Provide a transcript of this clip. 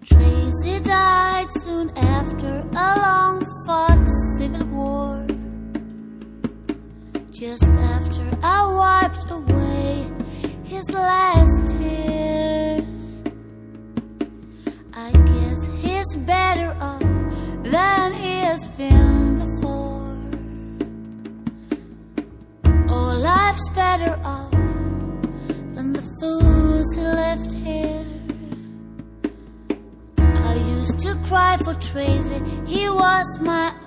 Tracy died soon after a long-fought civil war. Just after I wiped away his last tears. I guess he's better off than he has been before. Oh, life's better off than the fools who left here. I used to cry for Tracy, he was my